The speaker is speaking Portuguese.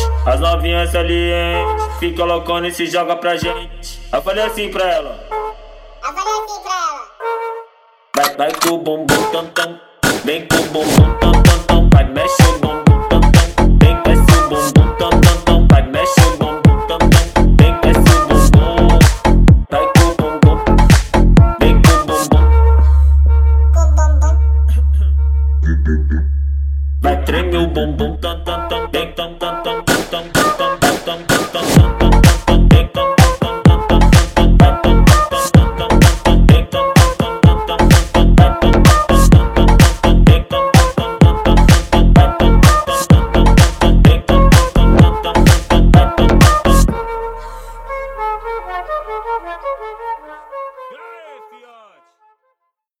As novinhas salientes fica loucona e se joga pra gente. Eu falei assim pra ela. Vai com o bumbum tam tam, vem com o bumbum tam tam tam, vai mexe o bumbum tam tam, vem com esse bumbum tam tam tam, vai mexe o bumbum tam tam, vem com esse bumbum, vai com o bumbum, vem com o bumbum, vai treme o bumbum tam tam tam, vem tam tam tam tam tam tam tam tam tam tam tam tam tam tam tam.